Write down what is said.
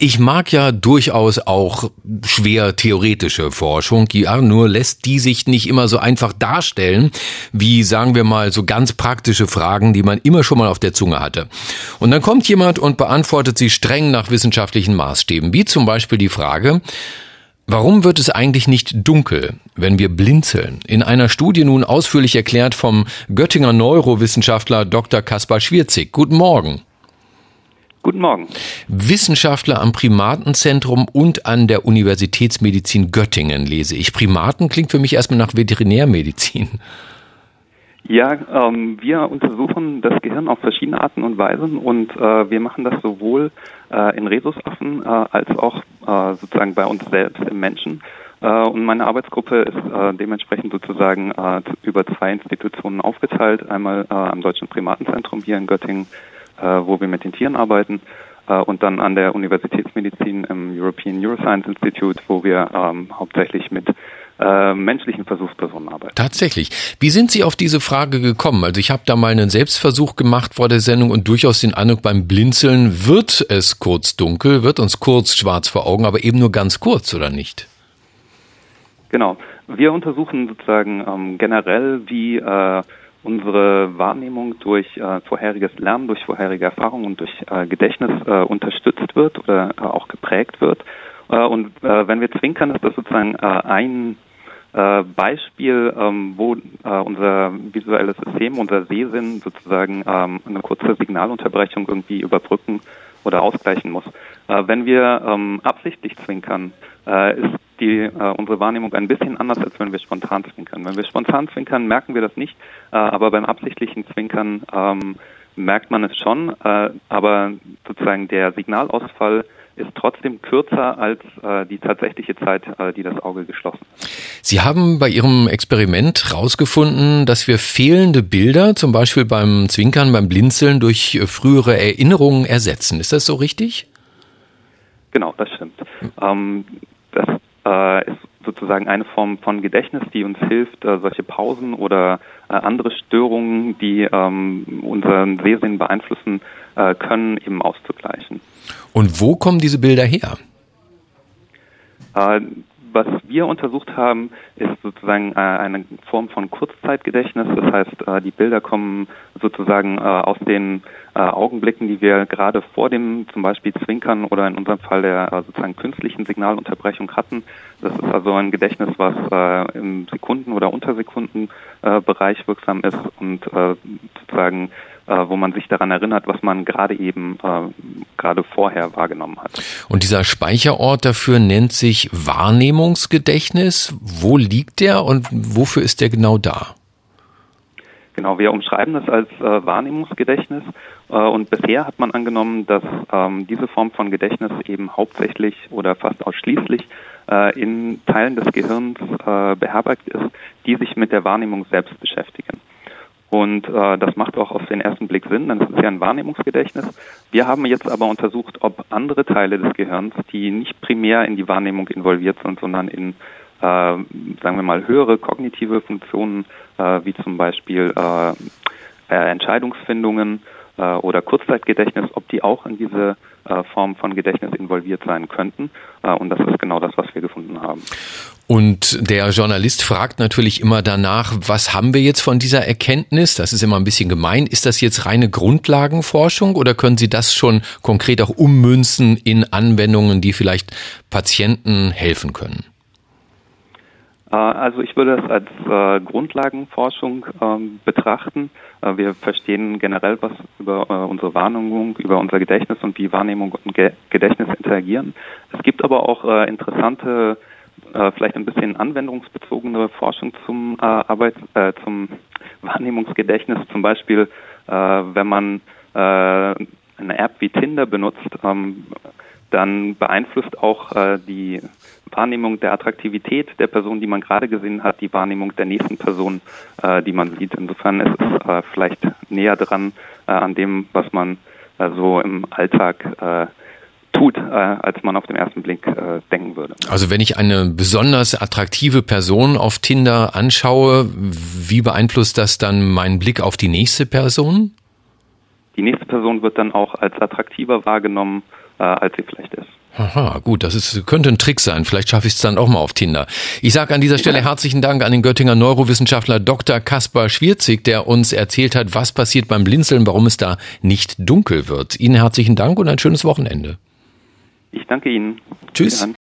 Ich mag ja durchaus auch schwer theoretische Forschung, ja, nur lässt die sich nicht immer so einfach darstellen, wie, sagen wir mal, so ganz praktische Fragen, die man immer schon mal auf der Zunge hatte. Und dann kommt jemand und beantwortet sie streng nach wissenschaftlichen Maßstäben, wie zum Beispiel die Frage: Warum wird es eigentlich nicht dunkel, wenn wir blinzeln? In einer Studie nun ausführlich erklärt vom Göttinger Neurowissenschaftler Dr. Kaspar Schwierzig. Guten Morgen. Guten Morgen. Wissenschaftler am Primatenzentrum und an der Universitätsmedizin Göttingen, lese ich. Primaten klingt für mich erstmal nach Veterinärmedizin. Ja, wir untersuchen das Gehirn auf verschiedene Arten und Weisen und wir machen das sowohl in Rhesusaffen als auch sozusagen bei uns selbst im Menschen. Und meine Arbeitsgruppe ist dementsprechend sozusagen über 2 Institutionen aufgeteilt. Einmal am Deutschen Primatenzentrum hier in Göttingen, wo wir mit den Tieren arbeiten, und dann an der Universitätsmedizin im European Neuroscience Institute, wo wir hauptsächlich mit menschlichen Versuchspersonen arbeiten. Tatsächlich. Wie sind Sie auf diese Frage gekommen? Also ich habe da mal einen Selbstversuch gemacht vor der Sendung und durchaus den Eindruck, beim Blinzeln wird es kurz dunkel, wird uns kurz schwarz vor Augen, aber eben nur ganz kurz, oder nicht? Genau. Wir untersuchen sozusagen generell, wie unsere Wahrnehmung durch vorheriges Lernen, durch vorherige Erfahrungen und durch Gedächtnis unterstützt wird oder auch geprägt wird. Und wenn wir zwinkern, ist das sozusagen ein Beispiel, wo unser visuelles System, unser Sehsinn sozusagen eine kurze Signalunterbrechung irgendwie überbrücken oder ausgleichen muss. Wenn wir absichtlich zwinkern, ist unsere Wahrnehmung ein bisschen anders, als wenn wir spontan zwinkern. Wenn wir spontan zwinkern, merken wir das nicht, aber beim absichtlichen Zwinkern merkt man es schon, aber sozusagen der Signalausfall ist trotzdem kürzer als die tatsächliche Zeit, die das Auge geschlossen hat. Sie haben bei Ihrem Experiment herausgefunden, dass wir fehlende Bilder, zum Beispiel beim Zwinkern, beim Blinzeln, durch frühere Erinnerungen ersetzen. Ist das so richtig? Genau, das stimmt. Das ist sozusagen eine Form von Gedächtnis, die uns hilft, solche Pausen oder andere Störungen, die unseren Sehsinn beeinflussen können, eben auszugleichen. Und wo kommen diese Bilder her? Was wir untersucht haben, ist sozusagen eine Form von Kurzzeitgedächtnis. Das heißt, die Bilder kommen sozusagen aus den Augenblicken, die wir gerade vor dem zum Beispiel Zwinkern oder in unserem Fall der sozusagen künstlichen Signalunterbrechung hatten. Das ist also ein Gedächtnis, was im Sekunden- oder Untersekundenbereich wirksam ist und sozusagen wo man sich daran erinnert, was man gerade vorher wahrgenommen hat. Und dieser Speicherort dafür nennt sich Wahrnehmungsgedächtnis. Wo liegt der und wofür ist der genau da? Genau, wir umschreiben das als Wahrnehmungsgedächtnis und bisher hat man angenommen, dass diese Form von Gedächtnis eben hauptsächlich oder fast ausschließlich in Teilen des Gehirns beherbergt ist, die sich mit der Wahrnehmung selbst beschäftigen. Und das macht auch auf den ersten Blick Sinn, denn es ist ja ein Wahrnehmungsgedächtnis. Wir haben jetzt aber untersucht, ob andere Teile des Gehirns, die nicht primär in die Wahrnehmung involviert sind, sondern in, sagen wir mal, höhere kognitive Funktionen, wie zum Beispiel Entscheidungsfindungen oder Kurzzeitgedächtnis, ob die auch in diese Form von Gedächtnis involviert sein könnten. Und das ist genau das, was wir gefunden haben. Und der Journalist fragt natürlich immer danach, was haben wir jetzt von dieser Erkenntnis? Das ist immer ein bisschen gemein. Ist das jetzt reine Grundlagenforschung oder können Sie das schon konkret auch ummünzen in Anwendungen, die vielleicht Patienten helfen können? Also ich würde es als Grundlagenforschung betrachten. Wir verstehen generell was über unsere Wahrnehmung, über unser Gedächtnis und wie Wahrnehmung und Gedächtnis interagieren. Es gibt aber auch interessante, vielleicht ein bisschen anwendungsbezogene Forschung zum Wahrnehmungsgedächtnis. Zum Beispiel, wenn man eine App wie Tinder benutzt, dann beeinflusst auch die Wahrnehmung der Attraktivität der Person, die man gerade gesehen hat, die Wahrnehmung der nächsten Person, die man sieht. Insofern ist es vielleicht näher dran an dem, was man so im Alltag tut, als man auf den ersten Blick denken würde. Also wenn ich eine besonders attraktive Person auf Tinder anschaue, wie beeinflusst das dann meinen Blick auf die nächste Person? Die nächste Person wird dann auch als attraktiver wahrgenommen, als sie vielleicht ist. Aha, gut, könnte ein Trick sein. Vielleicht schaffe ich es dann auch mal auf Tinder. Ich sage an dieser Stelle herzlichen Dank an den Göttinger Neurowissenschaftler Dr. Kaspar Schwierzig, der uns erzählt hat, was passiert beim Blinzeln, warum es da nicht dunkel wird. Ihnen herzlichen Dank und ein schönes Wochenende. Ich danke Ihnen. Tschüss.